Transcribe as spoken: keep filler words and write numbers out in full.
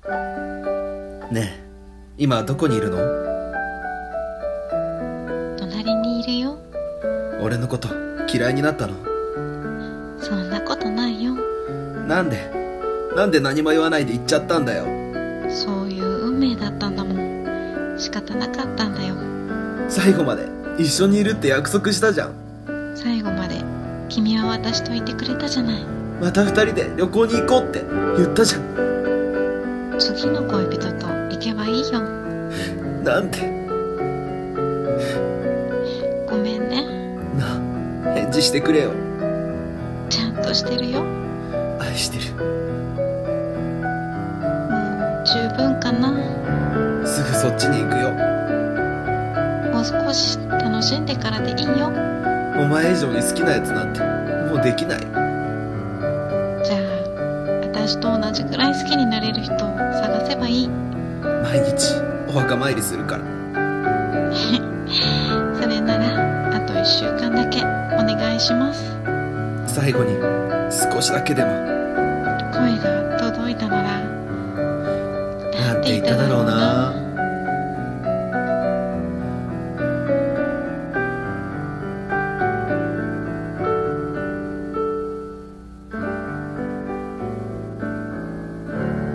ねえ、今どこにいるの？ 隣にいるよ。 俺のこと嫌いになったの？ そんなことないよ。 なんでなんで何も言わないで行っちゃったんだよ。 そういう運命だったんだもん。仕方なかったんだよ。 最後まで一緒にいるって約束したじゃん。 最後まで君は私といてくれたじゃない。 また二人で旅行に行こうって言ったじゃん。 次の恋人と行けばいいよ。 なんて。 ごめんね。 なあ、返事してくれよ。 ちゃんとしてるよ。 愛してる。 もう十分かな。 すぐそっちに行くよ。 もう少し楽しんでからでいいよ。 お前以上に好きなやつなんてもうできない。 じゃあ私と同じくらい好きになれる人を探せばいい。 毎日お墓参りするから。 それならあといっしゅうかんだけお願いします。 最後に少しだけでも。 声が届いたならなんて言っただろうな。